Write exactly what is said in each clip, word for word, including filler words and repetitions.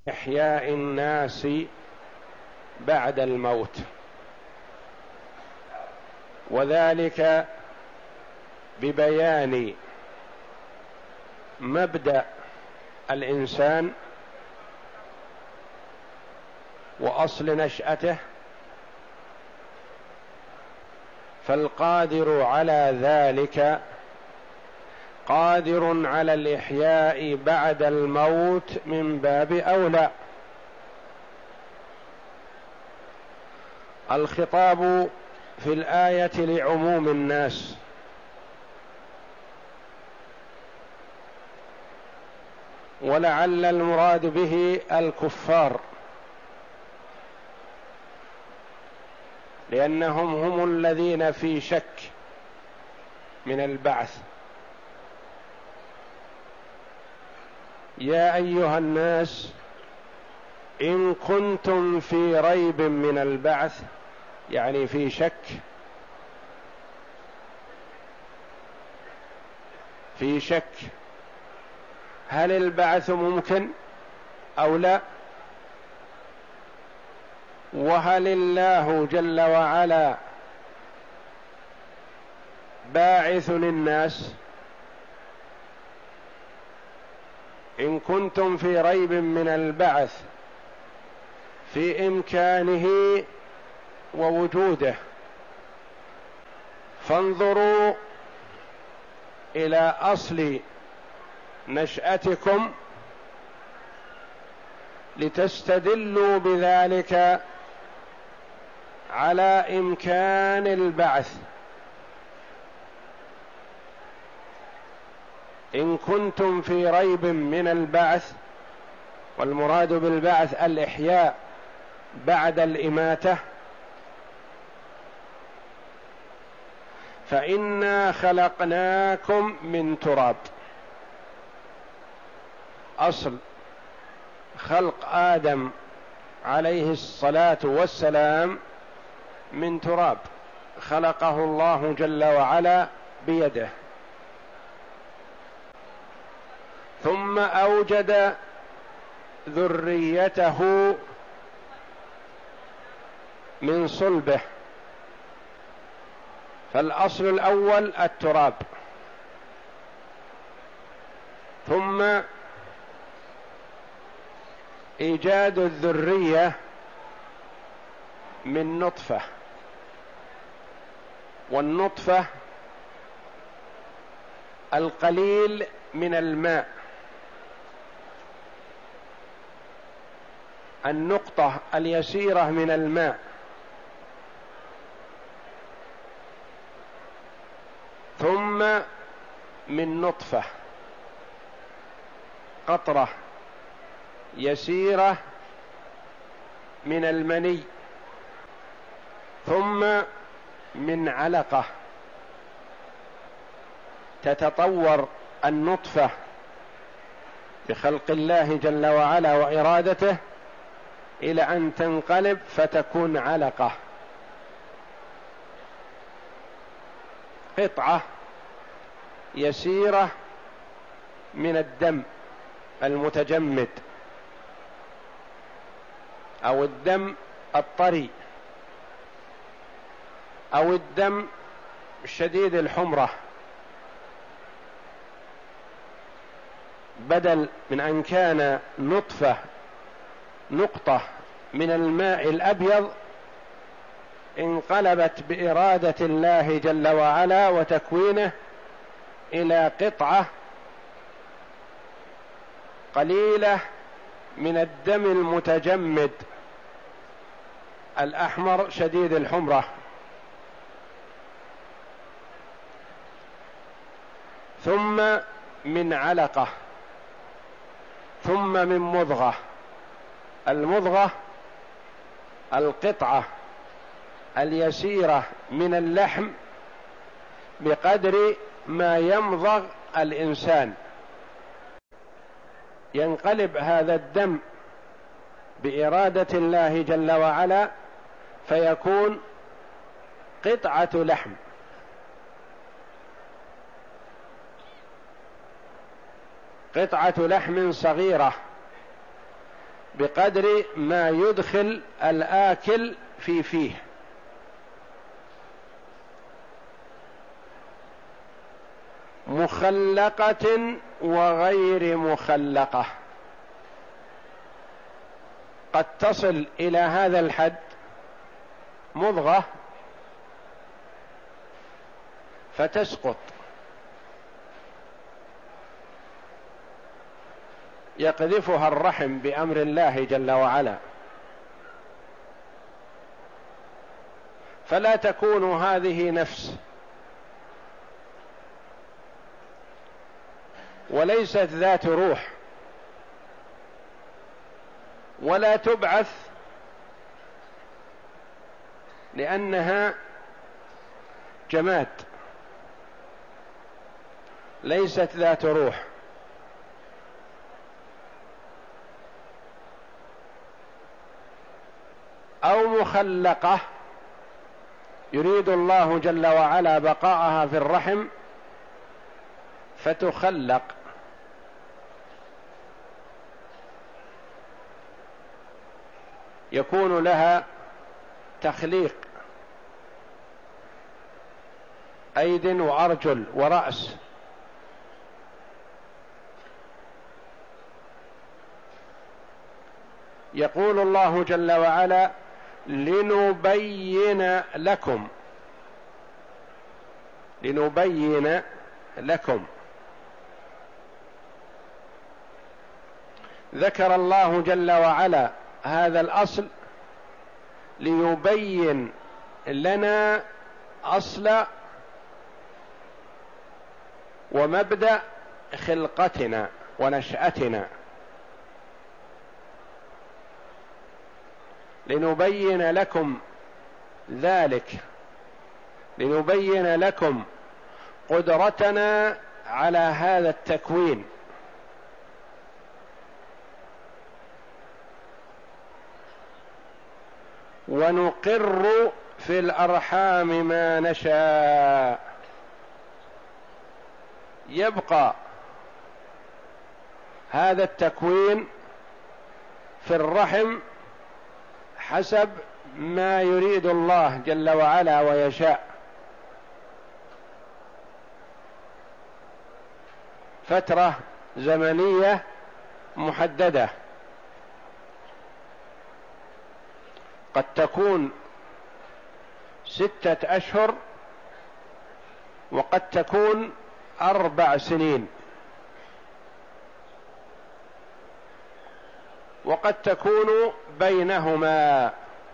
إحياء الناس بعد الموت، وذلك ببيان مبدأ الإنسان وأصل نشأته، فالقادر على ذلك قادر على الإحياء بعد الموت من باب أولى. الخطاب في الآية لعموم الناس، ولعل المراد به الكفار، لأنهم هم الذين في شك من البعث. يا أيها الناس إن كنتم في ريب من البعث، يعني في شك، في شك هل البعث ممكن أو لا، وهل الله جل وعلا باعث للناس. إن كنتم في ريب من البعث في إمكانه ووجوده، فانظروا إلى أصل نشأتكم لتستدلوا بذلك على إمكان البعث. إن كنتم في ريب من البعث، والمراد بالبعث الإحياء بعد الإماتة، فإنا خلقناكم من تراب. أصل خلق آدم عليه الصلاة والسلام من تراب، خلقه الله جل وعلا بيده، ثم أوجد ذريته من صلبه، فالأصل الأول التراب، ثم إيجاد الذرية من نطفة، والنطفة القليل من الماء، النقطة اليسيرة من الماء، ثم من نطفة قطرة يسيرة من المني، ثم من علقة تتطور النطفة بخلق الله جل وعلا وإرادته إلى أن تنقلب فتكون علقة، قطعة يسيرة من الدم المتجمد أو الدم الطري أو الدم شديد الحمرة، بدل من أن كان نطفة نقطة من الماء الأبيض، انقلبت بإرادة الله جل وعلا وتكوينه إلى قطعة قليلة من الدم المتجمد الأحمر شديد الحمرة، ثم من علقة، ثم من مضغة. المضغة القطعة اليسيرة من اللحم بقدر ما يمضغ الإنسان، ينقلب هذا الدم بإرادة الله جل وعلا فيكون قطعة لحم، قطعة لحم صغيرة بقدر ما يدخل الآكل في فيه. مخلقة وغير مخلقة، قد تصل إلى هذا الحد مضغة فتسقط، يقذفها الرحم بأمر الله جل وعلا، فلا تكون هذه نفس وليست ذات روح، ولا تبعث لأنها جماد ليست ذات روح. أو مخلقة يريد الله جل وعلا بقاءها في الرحم فتخلق، يكون لها تخليق، أيد وأرجل ورأس، يقول الله جل وعلا لنبين لكم، لنبين لكم. ذكر الله جل وعلا هذا الأصل ليبين لنا أصل ومبدأ خلقتنا ونشأتنا، لنبين لكم ذلك، لنبين لكم قدرتنا على هذا التكوين، ونقر في الأرحام ما نشاء. يبقى هذا التكوين في الرحم حسب ما يريد الله جل وعلا ويشاء، فترة زمنية محددة، قد تكون ستة أشهر وقد تكون أربع سنين وقد تكون بينهما.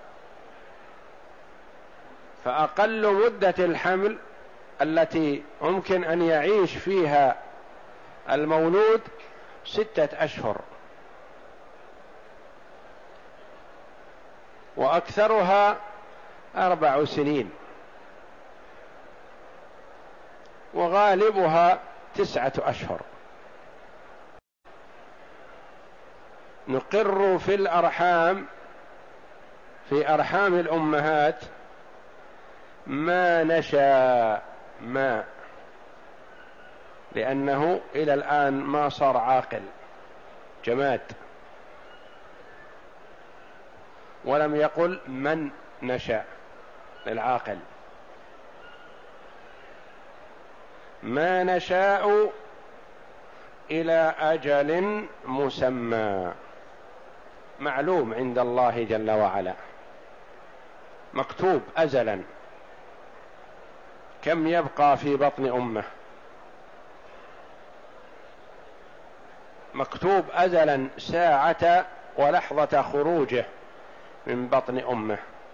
فأقل مدة الحمل التي ممكن أن يعيش فيها المولود ستة أشهر، وأكثرها أربع سنين، وغالبها تسعة أشهر. نقر في الأرحام، في أرحام الأمهات ما نشاء، ما لأنه إلى الآن ما صار عاقل، جماد، ولم يقل من نشاء للعاقل. ما نشاء إلى أجل مسمى معلوم عند الله جل وعلا، مكتوب أزلا كم يبقى في بطن أمه، مكتوب أزلا ساعة ولحظة خروجه من بطن أمه،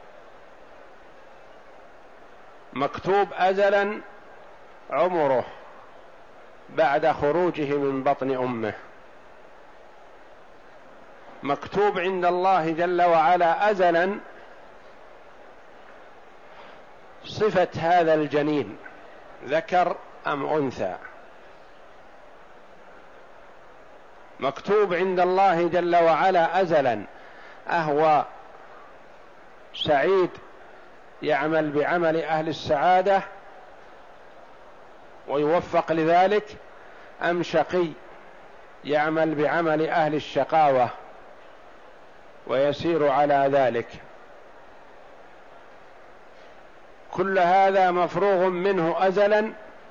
مكتوب أزلا عمره بعد خروجه من بطن أمه، مكتوب عند الله جل وعلا أزلا صفة هذا الجنين ذكر أم أنثى، مكتوب عند الله جل وعلا أزلا أهو سعيد يعمل بعمل أهل السعادة ويوفق لذلك، أم شقي يعمل بعمل أهل الشقاوة ويسير على ذلك. كل هذا مفروغ منه أزلا،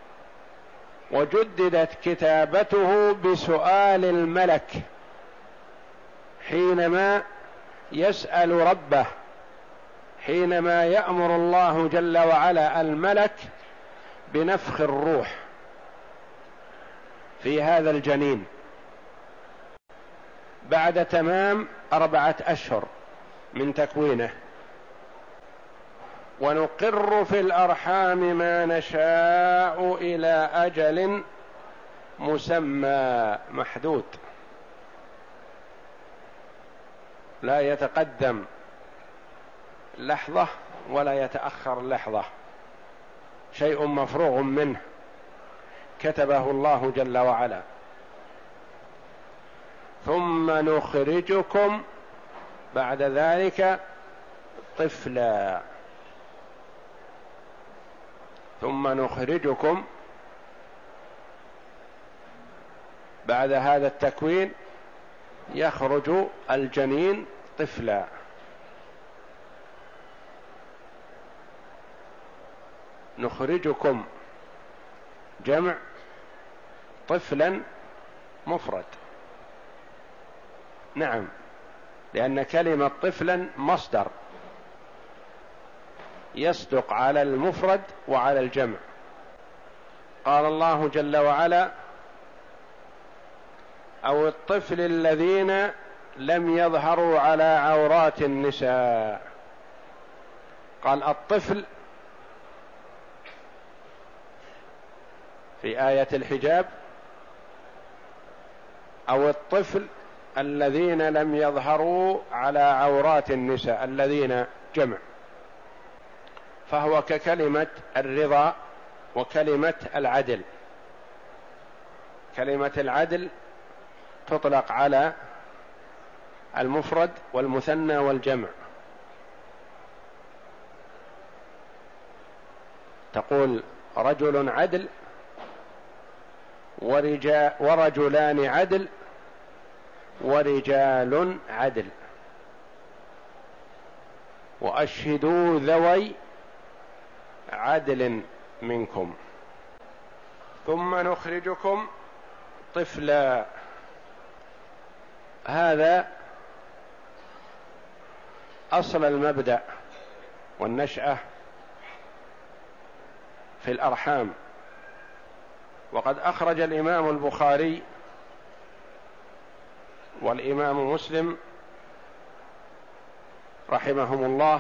وجددت كتابته بسؤال الملك حينما يسأل ربه، حينما يأمر الله جل وعلا الملك بنفخ الروح في هذا الجنين بعد تمام أربعة أشهر من تكوينه. ونقر في الأرحام ما نشاء إلى أجل مسمى محدود، لا يتقدم لحظة ولا يتأخر لحظة، شيء مفروغ منه كتبه الله جل وعلا. ثم نخرجكم بعد ذلك طفلا، ثم نخرجكم بعد هذا التكوين يخرج الجنين طفلا. نخرجكم جمع، طفلا مفرد. نعم، لأن كلمة طفلا مصدر يصدق على المفرد وعلى الجمع. قال الله جل وعلا: أو الطفل الذين لم يظهروا على عورات النساء. قال الطفل في آية الحجاب، أو الطفل الذين لم يظهروا على عورات النساء، الذين جمع، فهو ككلمة الرضا وكلمة العدل. كلمة العدل تطلق على المفرد والمثنى والجمع، تقول رجل عدل ورجال ورجلان عدل ورجال عدل، وأشهدوا ذوي عدل منكم. ثم نخرجكم طفلا. هذا أصل المبدأ والنشأة في الأرحام. وقد أخرج الإمام البخاري والإمام مسلم رحمهم الله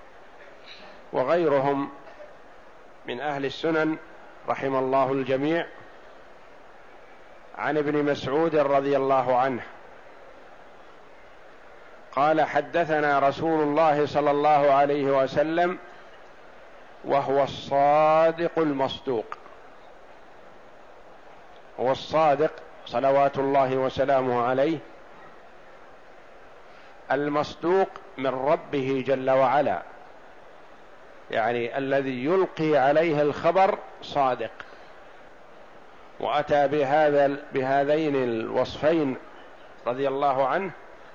وغيرهم من أهل السنن رحم الله الجميع عن ابن مسعود رضي الله عنه قال: حدثنا رسول الله صلى الله عليه وسلم وهو الصادق المصدوق. هو الصادق صلوات الله وسلامه عليه، المصدوق من ربه جل وعلا، يعني الذي يلقي عليه الخبر صادق. وأتى بهذا بهذين الوصفين رضي الله عنه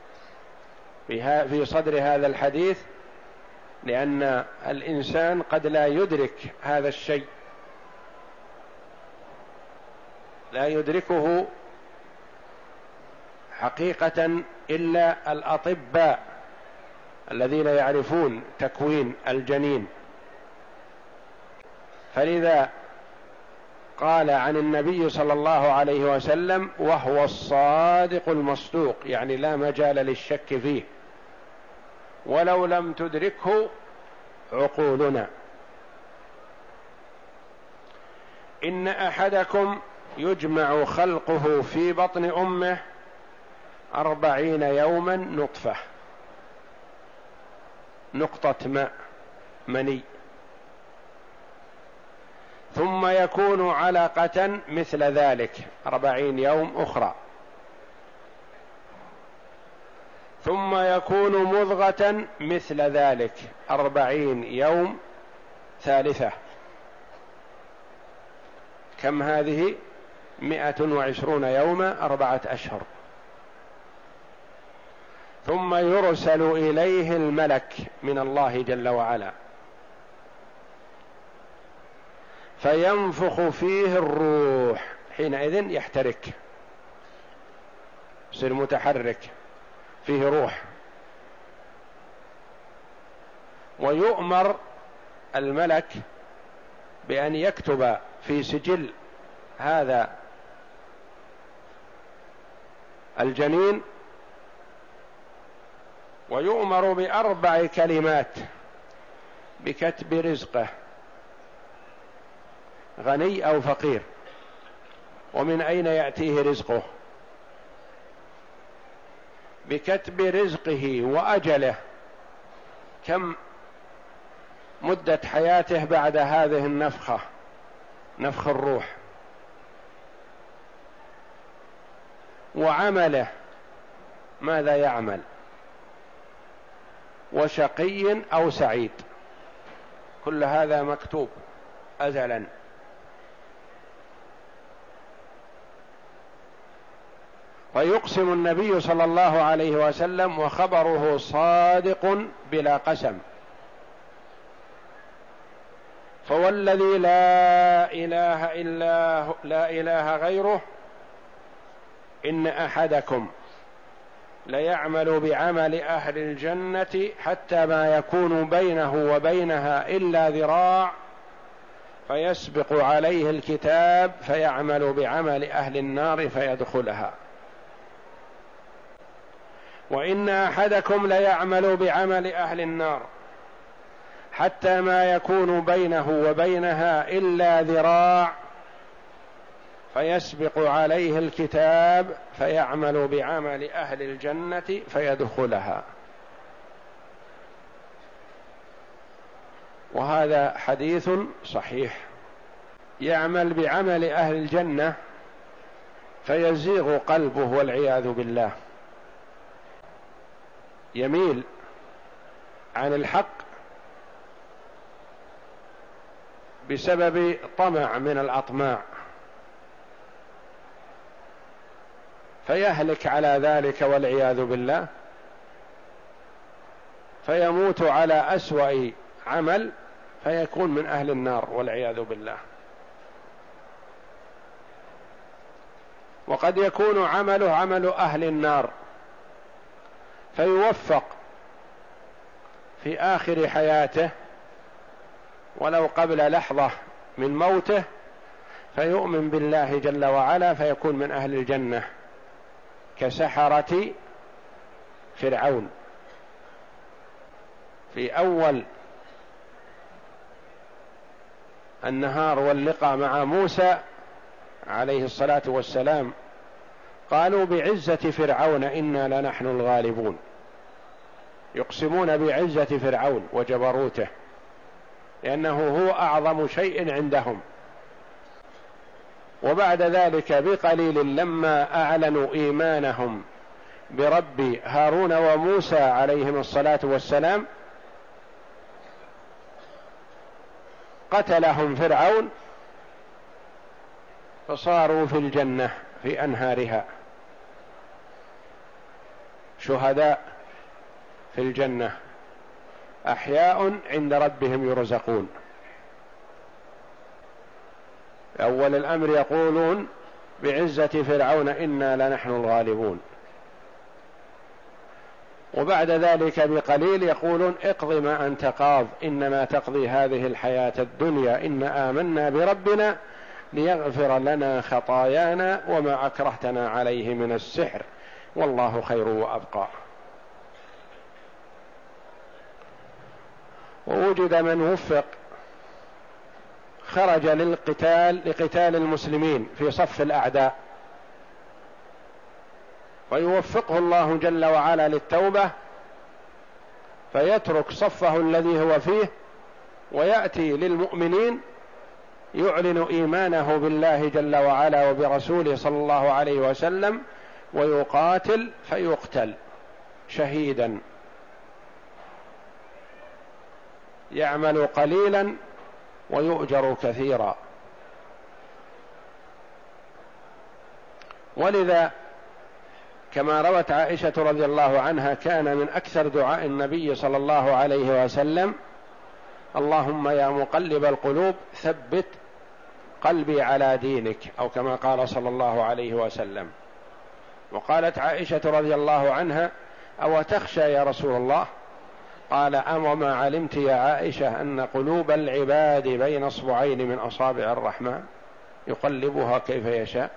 في صدر هذا الحديث، لأن الإنسان قد لا يدرك هذا الشيء، لا يدركه حقيقة إلا الأطباء الذين يعرفون تكوين الجنين. فلذا قال عن النبي صلى الله عليه وسلم: وهو الصادق المصدوق، يعني لا مجال للشك فيه ولو لم تدركه عقولنا. إن أحدكم يجمع خلقه في بطن أمه أربعين يوما نطفة، نقطة ماء مني، ثم يكون علقة مثل ذلك أربعين يوم أخرى، ثم يكون مضغة مثل ذلك أربعين يوم ثالثة. كم هذه؟ مئة وعشرون يوما، أربعة أشهر. ثم يرسل إليه الملك من الله جل وعلا فينفخ فيه الروح، حينئذ يحترك، يصير متحرك، فيه روح. ويؤمر الملك بأن يكتب في سجل هذا الجنين، ويؤمر بأربع كلمات بكتب رزقه، غني أو فقير، ومن أين يأتيه رزقه، بكتب رزقه وأجله، كم مدة حياته بعد هذه النفخة، نفخ الروح، وعمله ماذا يعمل، وشقي أو سعيد، كل هذا مكتوب أزلا. ويقسم النبي صلى الله عليه وسلم وخبره صادق بلا قسم، فوالذي لا إله إلا هو لا إله غيره إن أحدكم ليعمل بعمل أهل الجنة حتى ما يكون بينه وبينها إلا ذراع فيسبق عليه الكتاب فيعمل بعمل أهل النار فيدخلها، وإن أحدكم ليعمل بعمل أهل النار حتى ما يكون بينه وبينها إلا ذراع فيسبق عليه الكتاب فيعمل بعمل أهل الجنة فيدخلها. وهذا حديث صحيح. يعمل بعمل أهل الجنة فيزيغ قلبه والعياذ بالله، يميل عن الحق بسبب طمع من الأطماع، فيهلك على ذلك والعياذ بالله، فيموت على أسوأ عمل فيكون من أهل النار والعياذ بالله. وقد يكون عمله عمل أهل النار فيوفق في آخر حياته ولو قبل لحظة من موته فيؤمن بالله جل وعلا فيكون من أهل الجنة، كسحرة فرعون في أول النهار واللقاء مع موسى عليه الصلاة والسلام قالوا بعزة فرعون إنا لنحن الغالبون، يقسمون بعزة فرعون وجبروته لأنه هو أعظم شيء عندهم. وبعد ذلك بقليل لما أعلنوا إيمانهم برب هارون وموسى عليهم الصلاة والسلام قتلهم فرعون فصاروا في الجنة في أنهارها شهداء في الجنة أحياء عند ربهم يرزقون. أول الأمر يقولون بعزة فرعون إنا لنحن الغالبون، وبعد ذلك بقليل يقولون اقض ما أنت قاض إنما تقضي هذه الحياة الدنيا إنا آمنا بربنا ليغفر لنا خطايانا وما أكرهتنا عليه من السحر والله خير وأبقى. ووجد من وفق خرج للقتال لقتال المسلمين في صف الأعداء ويوفقه الله جل وعلا للتوبة فيترك صفه الذي هو فيه ويأتي للمؤمنين يعلن إيمانه بالله جل وعلا وبرسوله صلى الله عليه وسلم ويقاتل فيقتل شهيدا، يعمل قليلا ويؤجر كثيرا. ولذا كما روت عائشة رضي الله عنها كان من أكثر دعاء النبي صلى الله عليه وسلم: اللهم يا مقلب القلوب ثبت قلبي على دينك، أو كما قال صلى الله عليه وسلم. وقالت عائشة رضي الله عنها: أو تخشى يا رسول الله؟ قال: أما ما علمت يا عائشة أن قلوب العباد بين اصبعين من أصابع الرحمن يقلبها كيف يشاء.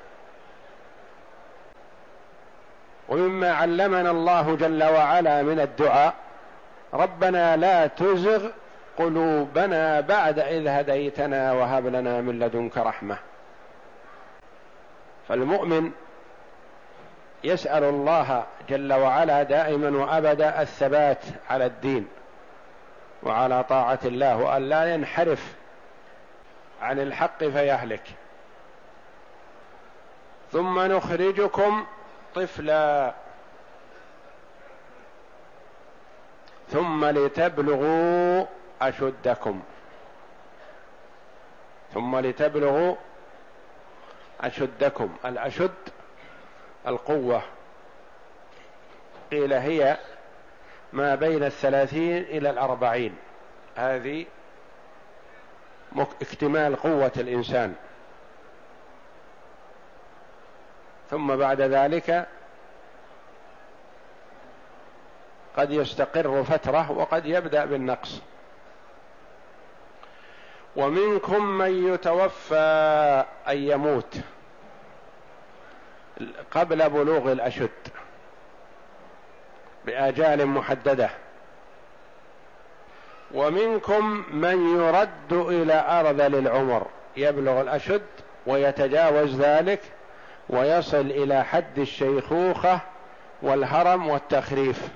ومما علمنا الله جل وعلا من الدعاء: ربنا لا تزغ قلوبنا بعد إذ هديتنا وهب لنا من لدنك رحمة. فالمؤمن يسأل الله جل وعلا دائما وأبدا الثبات على الدين وعلى طاعة الله، وأن لا ينحرف عن الحق فيهلك. ثم نخرجكم طفلا ثم لتبلغوا أشدكم ثم لتبلغوا أشدكم. الأشد القوة، قيل هي ما بين الثلاثين إلى الأربعين، هذه اكتمال قوة الإنسان. ثم بعد ذلك قد يستقر فترة وقد يبدأ بالنقص. ومنكم من يتوفى أن يموت قبل بلوغ الأشد بآجال محددة، ومنكم من يرد إلى أرذل العمر، يبلغ الأشد ويتجاوز ذلك ويصل إلى حد الشيخوخة والهرم والتخريف.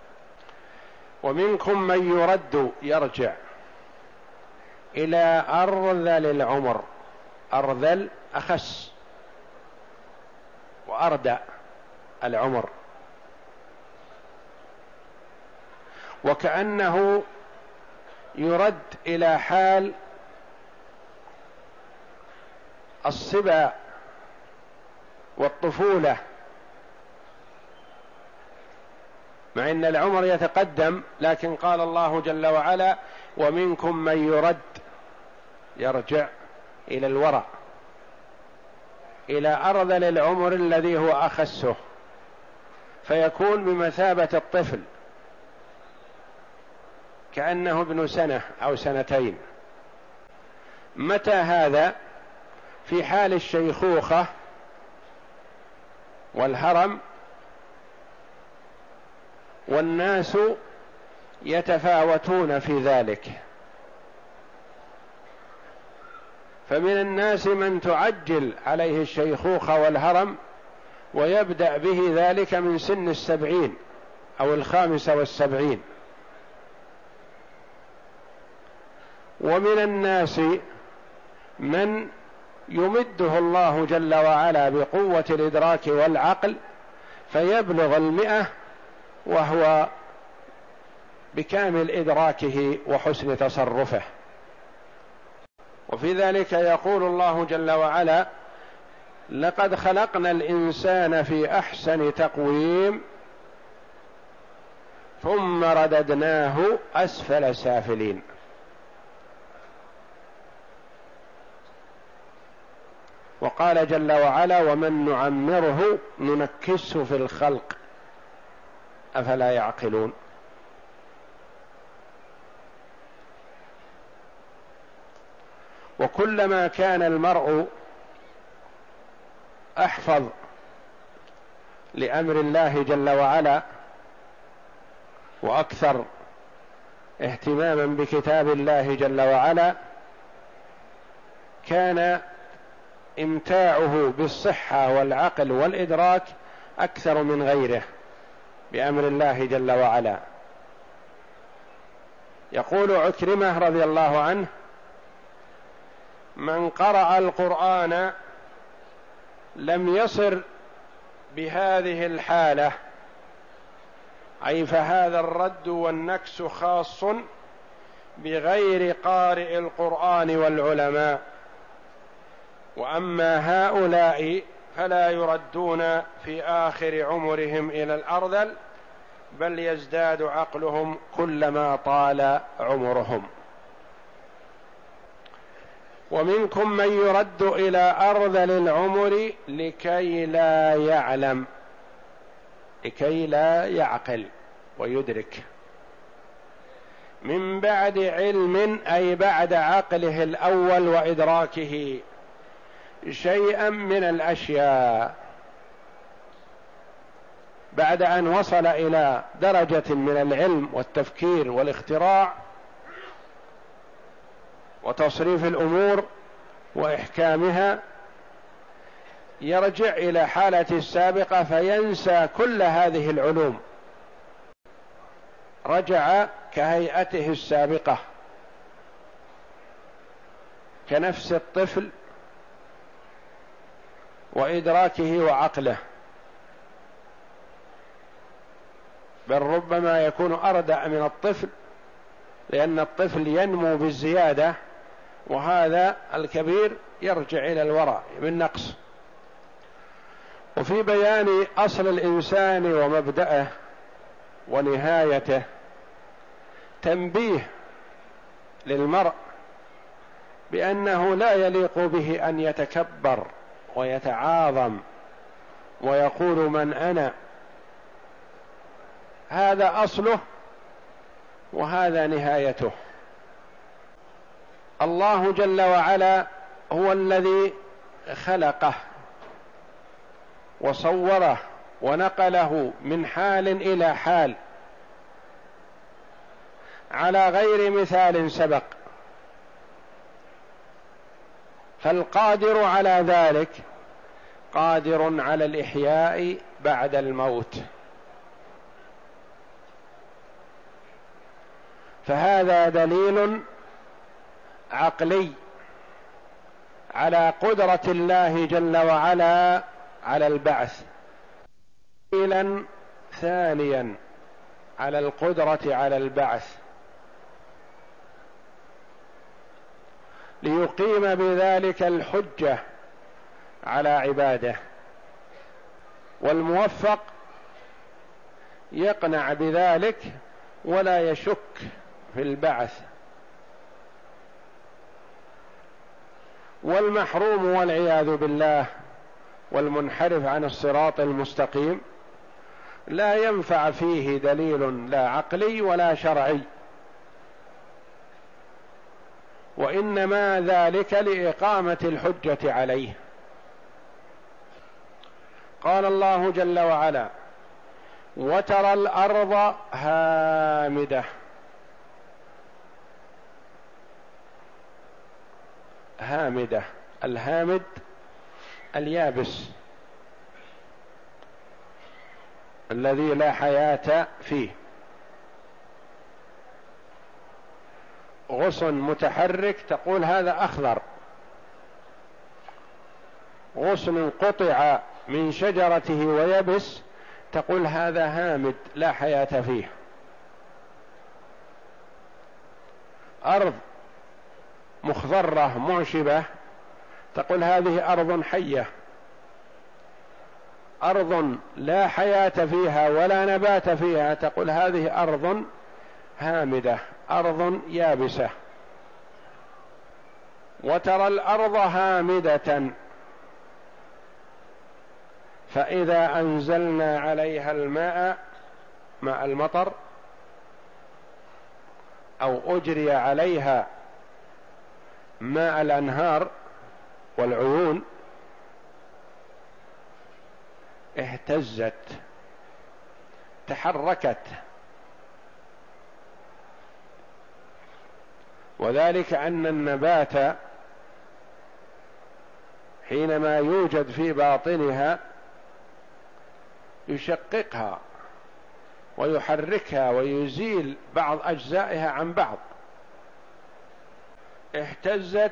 ومنكم من يرد يرجع إلى أرذل العمر، أرذل أخس وأردأ العمر، وكأنه يرد إلى حال الصبا والطفولة، مع أن العمر يتقدم، لكن قال الله جل وعلا: ومنكم من يرد، يرجع إلى الورع، إلى أرذل العمر الذي هو أخسه، فيكون بمثابة الطفل، كأنه ابن سنة أو سنتين. متى هذا؟ في حال الشيخوخة والهرم، والناس يتفاوتون في ذلك. فمن الناس من تعجل عليه الشيخوخة والهرم ويبدأ به ذلك من سن السبعين أو الخامسة والسبعين، ومن الناس من يمده الله جل وعلا بقوة الإدراك والعقل فيبلغ المئة وهو بكامل إدراكه وحسن تصرفه. وفي ذلك يقول الله جل وعلا: لقد خلقنا الإنسان في أحسن تقويم ثم رددناه أسفل سافلين. وقال جل وعلا: ومن نعمره ننكسه في الخلق أفلا يعقلون. وكلما كان المرء أحفظ لأمر الله جل وعلا وأكثر اهتماما بكتاب الله جل وعلا، كان امتاعه بالصحة والعقل والإدراك أكثر من غيره بأمر الله جل وعلا. يقول عكرمة رضي الله عنه: من قرأ القرآن لم يصر بهذه الحالة، أي فهذا الرد والنكس خاص بغير قارئ القرآن والعلماء، وأما هؤلاء فلا يردون في آخر عمرهم إلى الأرذل، بل يزداد عقلهم كلما طال عمرهم. ومنكم من يرد إلى أرذل العمر لكي لا يعلم، لكي لا يعقل ويدرك، من بعد علم أي بعد عقله الأول وإدراكه شيئا من الأشياء، بعد أن وصل إلى درجة من العلم والتفكير والاختراع وتصريف الأمور وإحكامها، يرجع إلى حالة السابقة فينسى كل هذه العلوم، رجع كهيئته السابقة كنفس الطفل وإدراكه وعقله، بل ربما يكون أردع من الطفل، لأن الطفل ينمو بالزيادة وهذا الكبير يرجع إلى الوراء بالنقص. وفي بيان أصل الإنسان ومبدأه ونهايته تنبيه للمرء بأنه لا يليق به أن يتكبر ويتعاظم ويقول من أنا، هذا أصله وهذا نهايته. الله جل وعلا هو الذي خلقه وصوره ونقله من حال إلى حال على غير مثال سبق، فالقادر على ذلك قادر على الإحياء بعد الموت. فهذا دليل عقلي على قدرة الله جل وعلا على البعث، دليلا ثانيا على القدرة على البعث، ليقيم بذلك الحجة على عباده، والموفق يقنع بذلك ولا يشك في البعث، والمحروم والعياذ بالله والمنحرف عن الصراط المستقيم لا ينفع فيه دليل لا عقلي ولا شرعي، وإنما ذلك لإقامة الحجة عليه. قال الله جل وعلا: وترى الأرض هامدة. هامدة، الهامد اليابس الذي لا حياة فيه، غصن متحرك تقول هذا أخضر، غصن قطع من شجرته ويبس تقول هذا هامد لا حياة فيه. أرض مخضرة معشبة تقول هذه أرض حية. أرض لا حياة فيها ولا نبات فيها تقول هذه أرض هامدة، أرض يابسة. وترى الأرض هامدة فإذا أنزلنا عليها الماء، ماء المطر، أو أجري عليها ماء الأنهار والعيون، اهتزت، تحركت، وذلك أن النبات حينما يوجد في باطنها يشققها ويحركها ويزيل بعض أجزائها عن بعض. اهتزت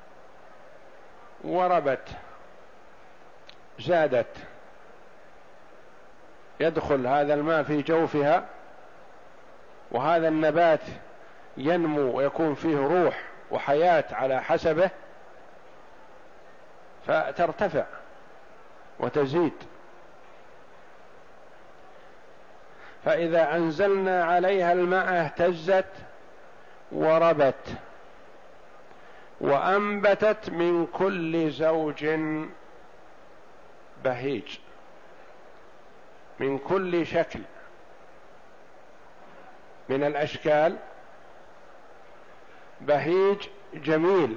وربت، زادت، يدخل هذا الماء في جوفها، وهذا النبات ينمو ويكون فيه روح وحياة على حسبه، فترتفع وتزيد. فإذا أنزلنا عليها الماء اهتزت وربت وأنبتت من كل زوج بهيج، من كل شكل من الأشكال، بهيج جميل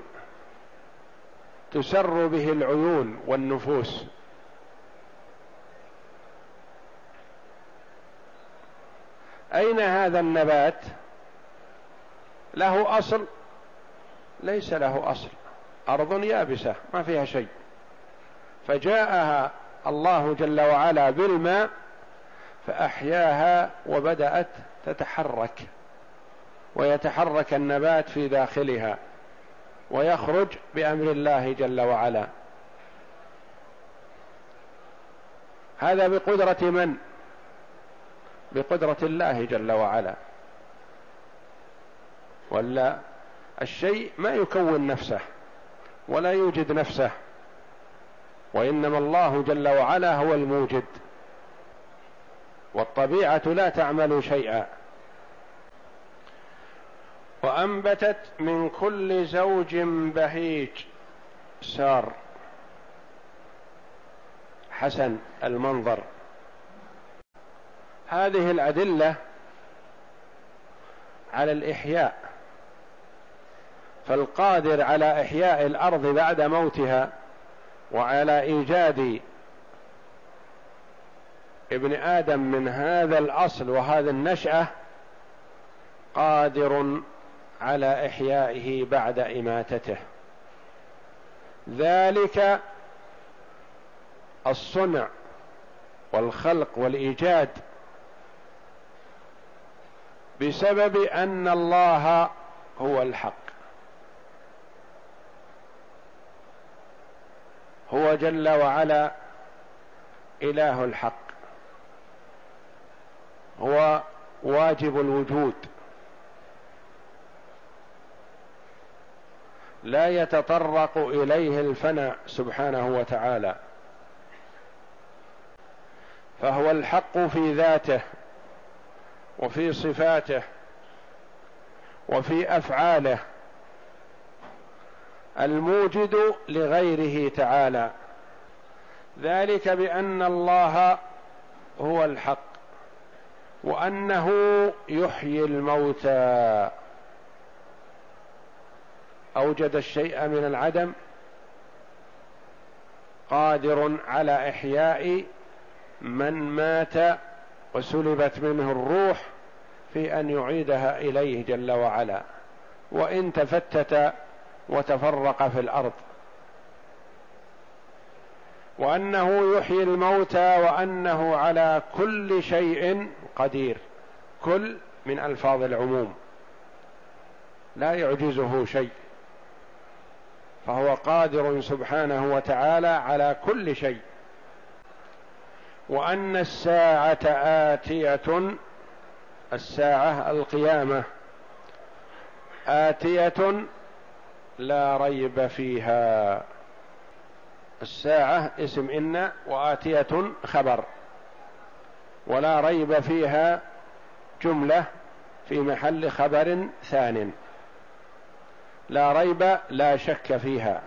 تسر به العيون والنفوس. أين هذا النبات؟ له أصل؟ ليس له أصل، أرض يابسة ما فيها شيء، فجاءها الله جل وعلا بالماء فأحياها وبدأت تتحرك، ويتحرك النبات في داخلها ويخرج بأمر الله جل وعلا. هذا بقدرة من؟ بقدرة الله جل وعلا. ولا الشيء ما يكون نفسه ولا يوجد نفسه، وإنما الله جل وعلا هو الموجد، والطبيعة لا تعمل شيئا. وأنبتت من كل زوج بهيج، سار حسن المنظر. هذه الأدلة على الإحياء، فالقادر على إحياء الأرض بعد موتها وعلى إيجاد ابن آدم من هذا الأصل وهذا النشأة قادر على إحيائه بعد إماتته. ذلك الصنع والخلق والإيجاد بسبب أن الله هو الحق، هو جل وعلا إله الحق، هو واجب الوجود، لا يتطرق إليه الفناء سبحانه وتعالى، فهو الحق في ذاته وفي صفاته وفي أفعاله، الموجد لغيره تعالى. ذلك بأن الله هو الحق، وأنه يحيي الموتى، أوجد الشيء من العدم، قادر على إحياء من مات وسلبت منه الروح في أن يعيدها إليه جل وعلا، وإن تفتت وتفرق في الأرض. وأنه يحيي الموتى وأنه على كل شيء قدير. كل من ألفاظ العموم، لا يعجزه شيء، فهو قادر سبحانه وتعالى على كل شيء. وأن الساعة آتية، الساعة القيامة، آتية لا ريب فيها. الساعة اسم إن، وآتية خبر، ولا ريب فيها جملة في محل خبر ثان. لا ريب لا شك فيها.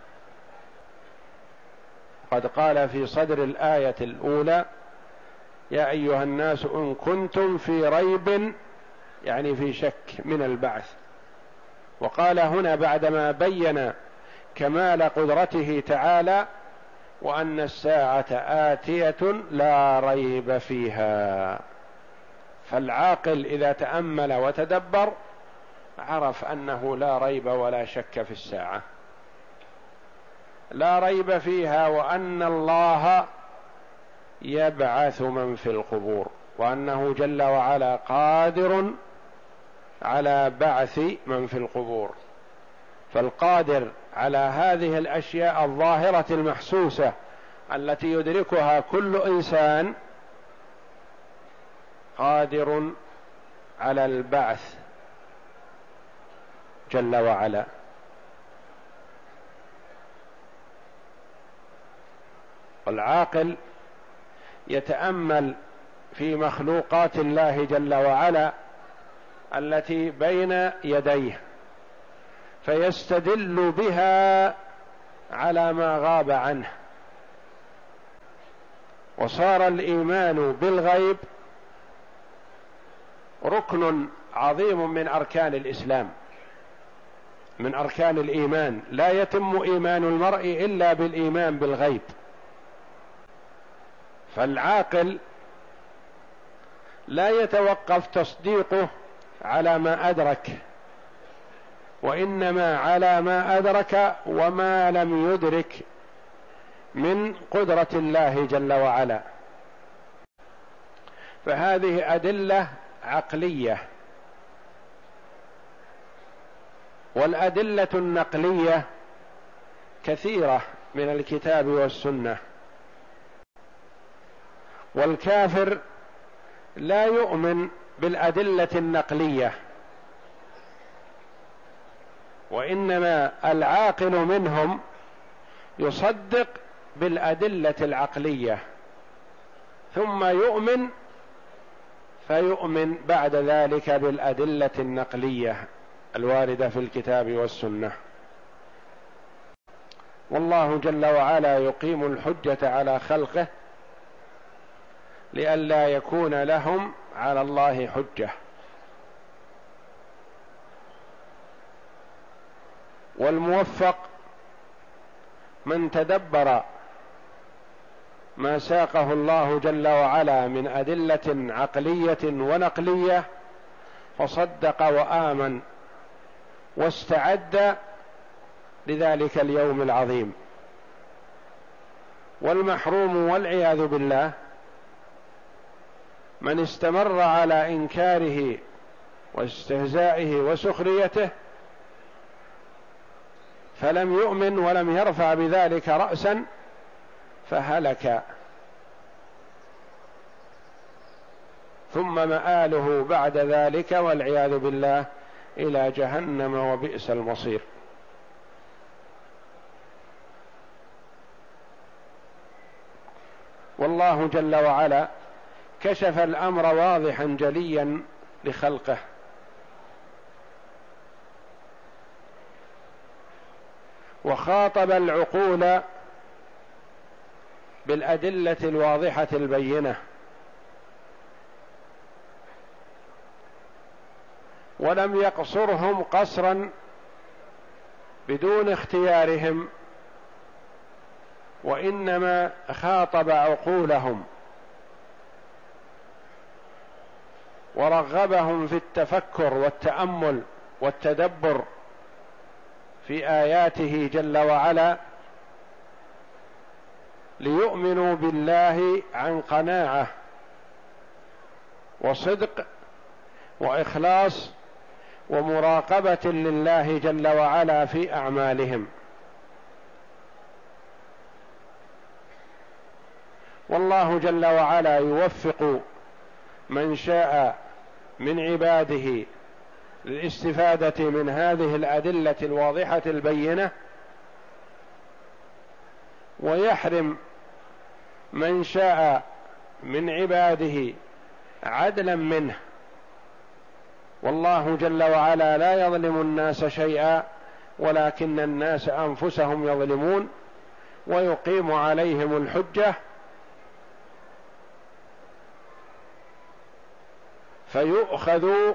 قد قال في صدر الآية الأولى: يا أيها الناس إن كنتم في ريب، يعني في شك من البعث. وقال هنا بعدما بين كمال قدرته تعالى: وأن الساعة آتية لا ريب فيها. فالعاقل إذا تأمل وتدبر عرف أنه لا ريب ولا شك في الساعة، لا ريب فيها، وأن الله يبعث من في القبور، وأنه جل وعلا قادر على بعث من في القبور. فالقادر على هذه الأشياء الظاهرة المحسوسة التي يدركها كل إنسان قادر على البعث جل وعلا. والعاقل يتأمل في مخلوقات الله جل وعلا التي بين يديه فيستدل بها على ما غاب عنه، وصار الإيمان بالغيب ركن عظيم من أركان الإسلام، من أركان الإيمان. لا يتم إيمان المرء إلا بالإيمان بالغيب. فالعاقل لا يتوقف تصديقه على ما أدرك، وإنما على ما أدرك وما لم يدرك من قدرة الله جل وعلا. فهذه أدلة عقلية. والأدلة النقلية كثيرة من الكتاب والسنة. والكافر لا يؤمن بالأدلة النقلية، وإنما العاقل منهم يصدق بالأدلة العقلية ثم يؤمن، فيؤمن بعد ذلك بالأدلة النقلية الواردة في الكتاب والسنة. والله جل وعلا يقيم الحجة على خلقه لئلا يكون لهم على الله حجة. والموفق من تدبر ما ساقه الله جل وعلا من أدلة عقلية ونقلية فصدق وآمن واستعد لذلك اليوم العظيم. والمحروم والعياذ بالله من استمر على إنكاره واستهزائه وسخريته فلم يؤمن ولم يرفع بذلك رأسا فهلك، ثم مآله بعد ذلك والعياذ بالله إلى جهنم وبئس المصير. والله جل وعلا كشف الأمر واضحا جليا لخلقه، وخاطب العقول بالأدلة الواضحة البينة، ولم يقصرهم قصرا بدون اختيارهم، وإنما خاطب عقولهم ورغبهم في التفكر والتأمل والتدبر في آياته جل وعلا ليؤمنوا بالله عن قناعة وصدق وإخلاص ومراقبة لله جل وعلا في أعمالهم. والله جل وعلا يوفق من شاء من عباده للاستفادة من هذه الأدلة الواضحة البينة، ويحرم من شاء من عباده عدلا منه. والله جل وعلا لا يظلم الناس شيئا ولكن الناس أنفسهم يظلمون، ويقيم عليهم الحجة فيؤخذوا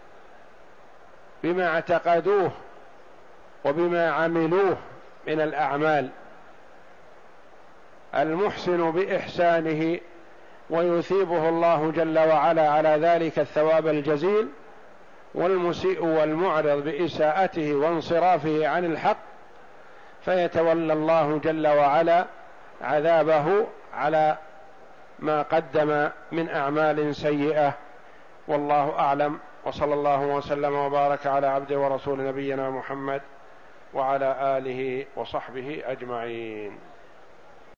بما اعتقدوه وبما عملوه من الأعمال. المحسن بإحسانه ويثيبه الله جل وعلا على ذلك الثواب الجزيل، والمسيء والمعرض بإساءته وانصرافه عن الحق فيتولى الله جل وعلا عذابه على ما قدم من أعمال سيئة. والله أعلم، وصلى الله وسلم وبارك على عبده ورسول نبينا محمد وعلى آله وصحبه أجمعين.